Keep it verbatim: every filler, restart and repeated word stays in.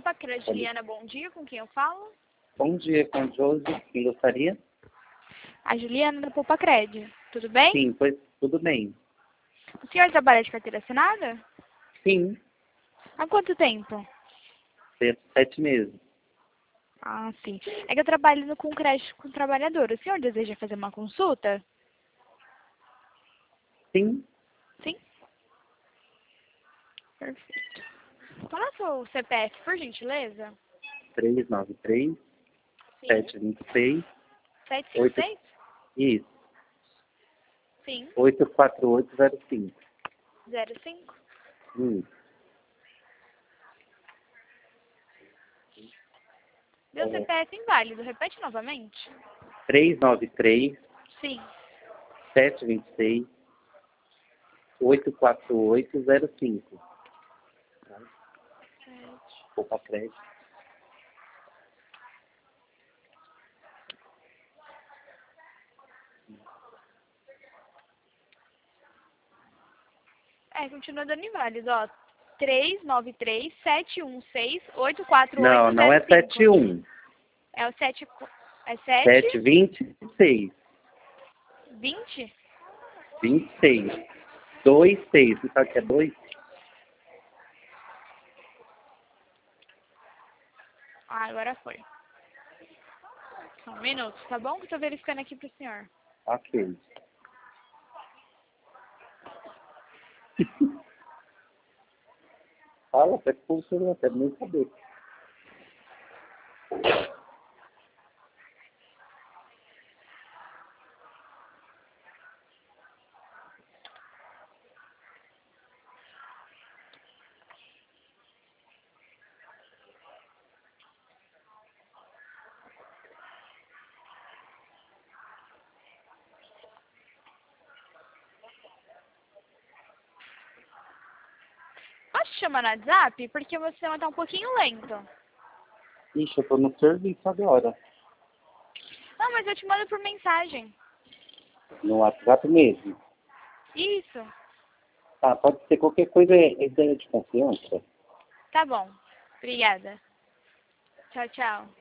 Opa, aqui é a Juliana, bom dia, com quem eu falo? Bom dia, com o Josi, quem gostaria? A Juliana da Poupa Cred, tudo bem? Sim, pois tudo bem. O senhor trabalha de carteira assinada? Sim, Há quanto tempo? tem sete meses. Ah, sim. É que eu trabalho no- com crédito com trabalhador. O senhor deseja fazer uma consulta? Sim, Sim? Perfeito. Qual é o seu C P F, por gentileza? três nove três, Sim. sete dois seis, sete cinco oito, seis? isso, Sim. oito quatro oito zero cinco. zero cinco? Isso. Meu É, C P F inválido. Repete novamente. três nove três, Sim. sete dois seis, oito quatro oito zero cinco. Sete. Poupa crédito. É, continua dando inválido, ó. três nove três, sete um seis, oito quatro Não, oito não é zero sete cinco. um, É o sete... É sete sete? vinte e seis, vinte? vinte e seis, dois seis. Você sabe o que é dois? Ah, agora foi. Só um minuto, tá bom? Que eu tô verificando aqui pro senhor. Ok. Fala, até que funcionou, até nem saber. Posso te chamar no WhatsApp? Porque você tá um pouquinho lento. Ixi, eu tô no serviço agora. Não, mas eu te mando por mensagem. No WhatsApp mesmo. Isso. Tá, pode ser qualquer coisa, é é ideia de confiança. Tá bom. Obrigada. Tchau, tchau.